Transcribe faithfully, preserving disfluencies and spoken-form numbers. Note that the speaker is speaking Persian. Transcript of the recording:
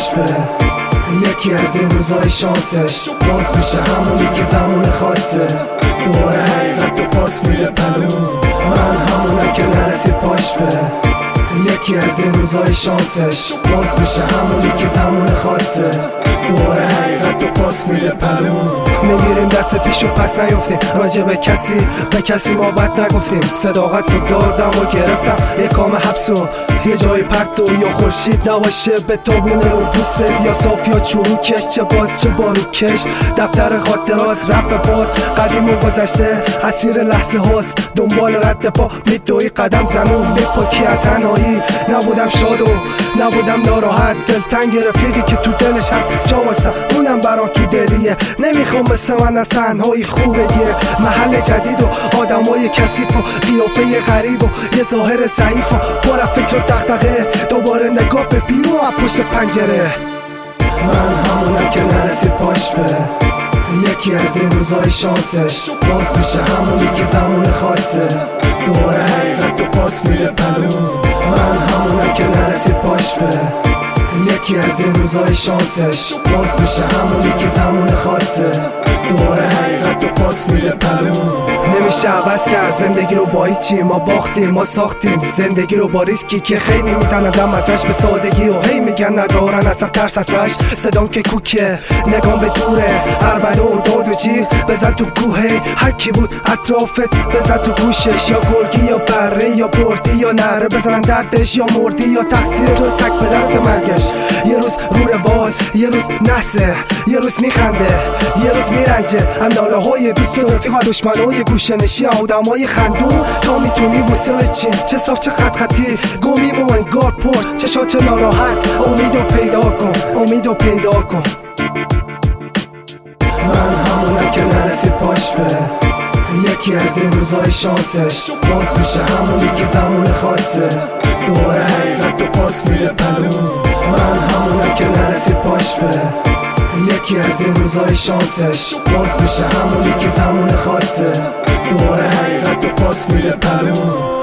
به یکی از این روزای شانسش باز میشه همونی که زمان خاصه. دوباره حقیقت تو پاس میده پلو، من همونم که نرسید پاش به یکی از این روزای شانسش باز میشه همونی که زمان خاصه. دوباره حقیقت تو پاس میده پلو، میگیریم دست پیش و پس نیفتیم، راجع به کسی به کسی ما بد نگفتیم. صداقت رو دادم و گرفتم یه کام حبس و یه جای پرتو، یا خورشید نباشه به تابونه رو پوست، یا صاف یا چروکش، چه باز چه باروکش. دفتر خاطرات رفت باد قدیم و گذشته، اسیر لحظه هاست دنبال رد پا میدوی قدم زنون میپاکی تنهایی. نبودم شاد و نبودم ناراحت، دلتنگ رفیقی که تو دلش هست جا واسه اونم برام تو دلیه. نمیخوام مثل من از تنهایی خوب بگیره، محل جدید و آدمای کثیف و قیافه غریب و یه ظاهر ضعیف و پر فکر و دغدغه. دوباره نگاه به بیرون از پشت پنجره، من همونم که نرسید پاش به یکی از این روزای شانسش باز میشه همونی که زمان خاصه. دوباره حقیقت تو پاس میده پلو، من همونم که نرسید پاش به یکی از این روزای شانسش باز میشه همونی که زمان خاصه. دوباره حقیقت تو پاس میده پلو، نمیشه عوض کرد زندگی رو با هیچی. ما باختیم ما ساختیم زندگی رو با ریسکی که خیلی میزنن دم ازش به سادگی و هی میگن ندارن اصلا ترس ازش. صدام که کوکه نگام به دوره، عربده و داد و جیغ بزن تو کوهه. هر کی بود اطرافت بزن تو گوشش، یا گرگی یا بره یا بردی یا نره، بزنن دردش یا مردی یا تقصیر تو سگ پدرت مرگش. یه روز رو روال یه روز نحسه، یه روز میخنده یه روز میرنجه. انداله های دوست و رفیق و دشمنای گوشنشی آدمای خندون. تا میتونی بوسه چی چه صاف چه خط خطی گمی و انگار پر چشات چه ناراحت. امیدو پیدا کن امیدو پیدا کن، من همونم که نرسید پاش به یکی از این روزای شانسش باز میشه همونی که زمان خاصه. دوباره حقیقت تو پاس میده پلو، من همونم که نرسید پاش به یکی از این روزای شانسش باز میشه همونی که زمان خاصه. دوباره حقیقت تو پاس میده پلو.